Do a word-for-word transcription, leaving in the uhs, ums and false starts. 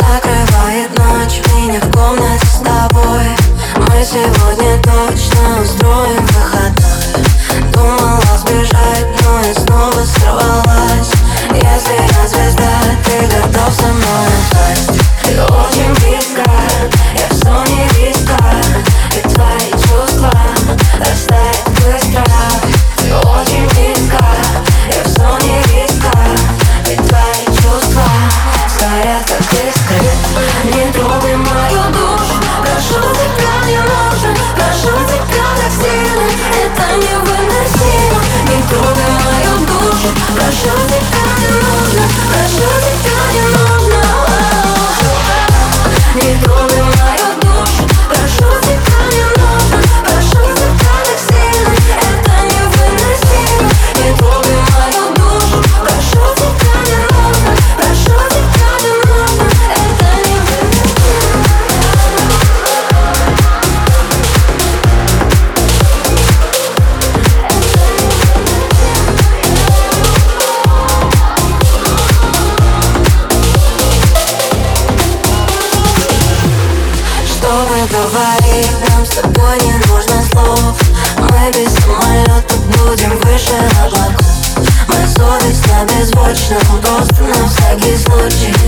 накрывает ночь, меня в комнате с тобой. Мы сегодня точно устроим выходной. Думала сбежать, но я снова сорвалась. Если я звезда, ты готов со мной упасть. Ты очень близко, я в зоне риска, и твои чувства растают быстро. Ты очень близко, я в зоне риска, и твои чувства горят как искры. Не трогай мою душу, прошу тебя, не нужен. Прошу тебя так сильно, это невыносимо. Не трогай мою душу, прошу тебя, не нужно. Прошу тебя, не нужно. Не трогай мою душу, прошу тебя, не нужно. Прошу тебя так сильно, это невыносимо. Не трогай мою душу, прошу тебя, не нужно. Прошу тебя, не нужно, это невыносимо. Чтобы говорить, нам с тобой не нужно слов. Мы без самолета будем выше облаков. Моя совесть на беззвучном, просто на всякий случай.